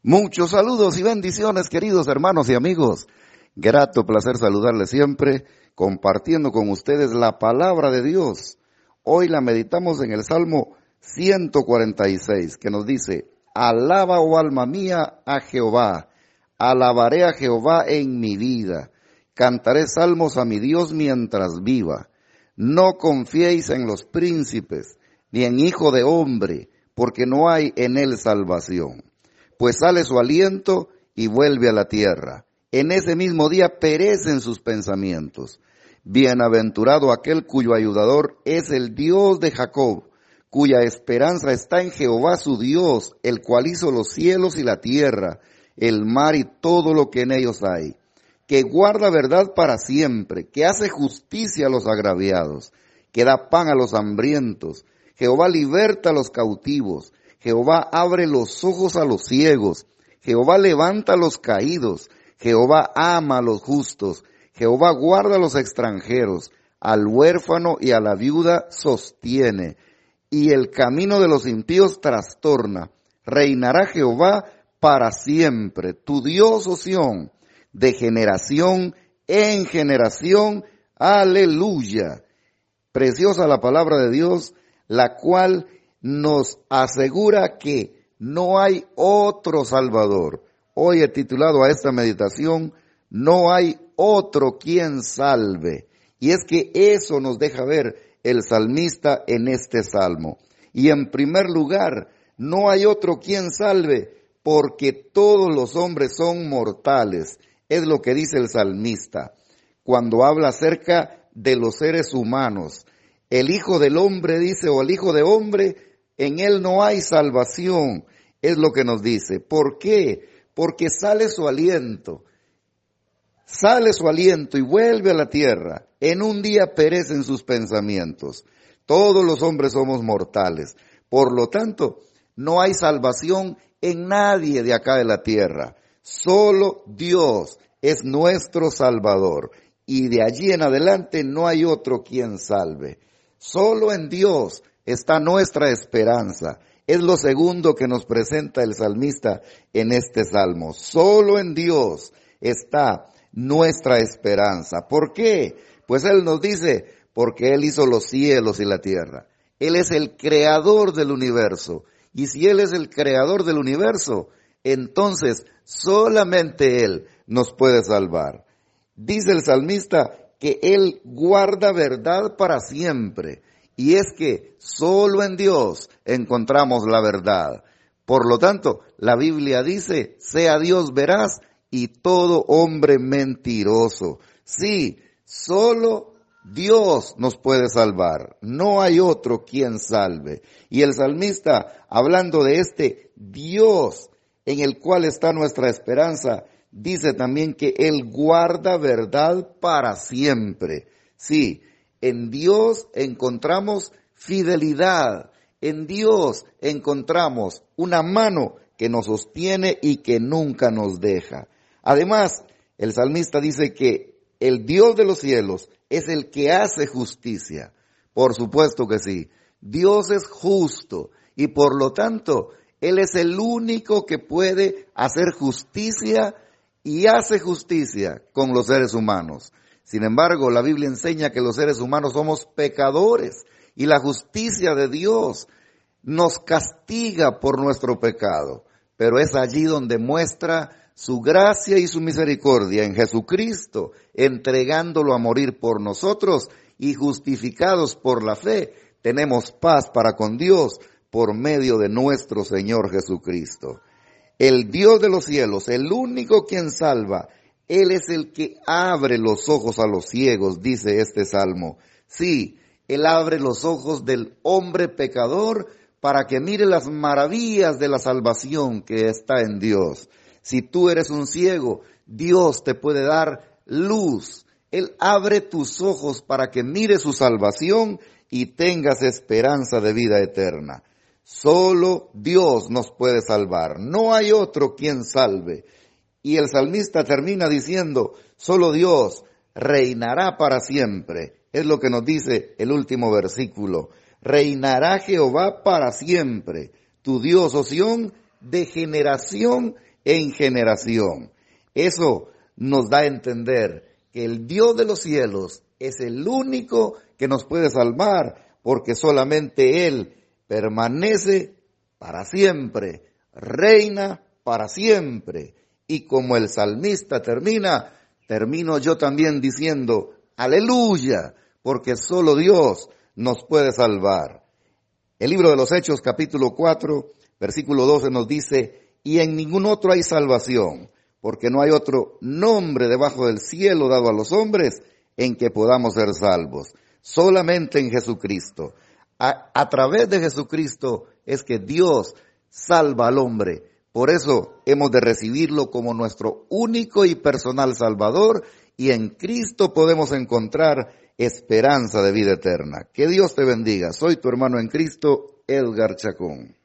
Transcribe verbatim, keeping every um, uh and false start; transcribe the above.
Muchos saludos y bendiciones, queridos hermanos y amigos. Grato placer saludarles siempre, compartiendo con ustedes la palabra de Dios. Hoy la meditamos en el Salmo ciento cuarenta y seis, que nos dice: Alaba, oh alma mía, a Jehová. Alabaré a Jehová en mi vida. Cantaré salmos a mi Dios mientras viva. No confiéis en los príncipes, ni en hijo de hombre, porque no hay en él salvación. Pues sale su aliento y vuelve a la tierra. En ese mismo día perecen sus pensamientos. Bienaventurado aquel cuyo ayudador es el Dios de Jacob, cuya esperanza está en Jehová su Dios, el cual hizo los cielos y la tierra, el mar y todo lo que en ellos hay, que guarda verdad para siempre, que hace justicia a los agraviados, que da pan a los hambrientos. Jehová liberta a los cautivos. Jehová abre los ojos a los ciegos. Jehová levanta a los caídos. Jehová ama a los justos. Jehová guarda a los extranjeros. Al huérfano y a la viuda sostiene. Y el camino de los impíos trastorna. Reinará Jehová para siempre. Tu Dios, oh Sión, de generación en generación. Aleluya. Preciosa la palabra de Dios, la cual nos asegura que no hay otro Salvador. Hoy he titulado a esta meditación: No hay otro quien salve. Y es que eso nos deja ver el salmista en este salmo. Y en primer lugar, no hay otro quien salve, porque todos los hombres son mortales. Es lo que dice el salmista cuando habla acerca de los seres humanos. El Hijo del Hombre dice, o el Hijo de Hombre, en él no hay salvación, es lo que nos dice. ¿Por qué? Porque sale su aliento, sale su aliento y vuelve a la tierra. En un día perecen sus pensamientos. Todos los hombres somos mortales. Por lo tanto, no hay salvación en nadie de acá de la tierra. Solo Dios es nuestro Salvador. Y de allí en adelante no hay otro quien salve. Solo en Dios está nuestra esperanza. Es lo segundo que nos presenta el salmista en este salmo. Solo en Dios está nuestra esperanza. ¿Por qué? Pues Él nos dice, porque Él hizo los cielos y la tierra. Él es el creador del universo. Y si Él es el creador del universo, entonces solamente Él nos puede salvar. Dice el salmista que Él guarda verdad para siempre. Y es que solo en Dios encontramos la verdad. Por lo tanto, la Biblia dice, sea Dios veraz y todo hombre mentiroso. Sí, solo Dios nos puede salvar. No hay otro quien salve. Y el salmista, hablando de este Dios en el cual está nuestra esperanza, dice también que Él guarda verdad para siempre. Sí, en Dios encontramos fidelidad. En Dios encontramos una mano que nos sostiene y que nunca nos deja. Además, el salmista dice que el Dios de los cielos es el que hace justicia. Por supuesto que sí. Dios es justo y por lo tanto, Él es el único que puede hacer justicia y hace justicia con los seres humanos. Sin embargo, la Biblia enseña que los seres humanos somos pecadores y la justicia de Dios nos castiga por nuestro pecado. Pero es allí donde muestra su gracia y su misericordia en Jesucristo, entregándolo a morir por nosotros y justificados por la fe, tenemos paz para con Dios por medio de nuestro Señor Jesucristo. El Dios de los cielos, el único quien salva, Él es el que abre los ojos a los ciegos, dice este salmo. Sí, Él abre los ojos del hombre pecador para que mire las maravillas de la salvación que está en Dios. Si tú eres un ciego, Dios te puede dar luz. Él abre tus ojos para que mires su salvación y tengas esperanza de vida eterna. Solo Dios nos puede salvar. No hay otro quien salve. Y el salmista termina diciendo, solo Dios reinará para siempre. Es lo que nos dice el último versículo. Reinará Jehová para siempre. Tu Dios, oh Sión, de generación en generación. Eso nos da a entender que el Dios de los cielos es el único que nos puede salvar, porque solamente Él permanece para siempre, reina para siempre. Y como el salmista termina, termino yo también diciendo, aleluya, porque solo Dios nos puede salvar. El libro de los Hechos, capítulo cuatro, versículo doce nos dice, y en ningún otro hay salvación, porque no hay otro nombre debajo del cielo dado a los hombres en que podamos ser salvos. Solamente en Jesucristo. A, a través de Jesucristo es que Dios salva al hombre. Por eso hemos de recibirlo como nuestro único y personal Salvador, y en Cristo podemos encontrar esperanza de vida eterna. Que Dios te bendiga. Soy tu hermano en Cristo, Edgar Chacón.